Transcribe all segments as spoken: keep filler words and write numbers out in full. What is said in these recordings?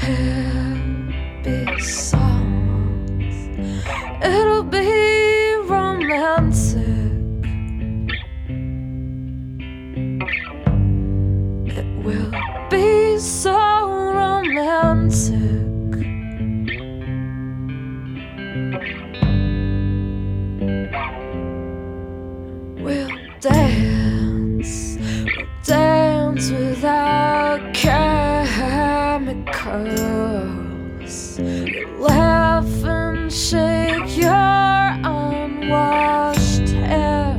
happy songs. It'll be romantic. It will be so romantic. We'll dance, we'll dance without chemicals. You'll laugh and shake your unwashed hair.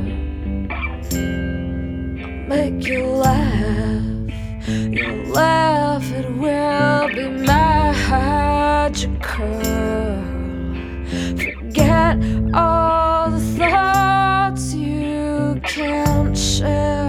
I'll make you laugh, you'll laugh, it will be magical. Forget all the thoughts you can't share.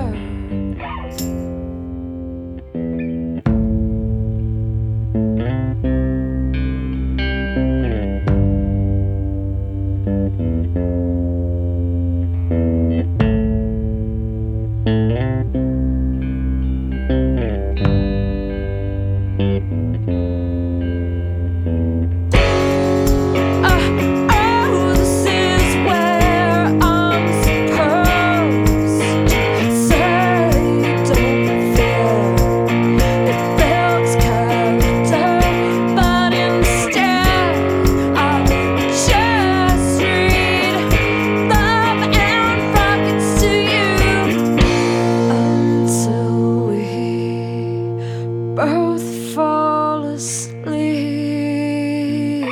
Both fall asleep.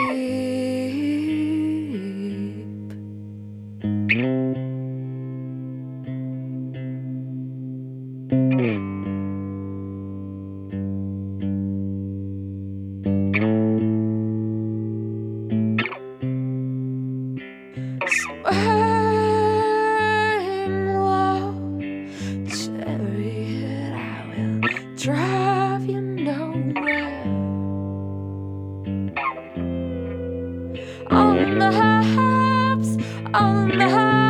Swaying low, chariot, I will drive you nowhere. On the maps, on the maps.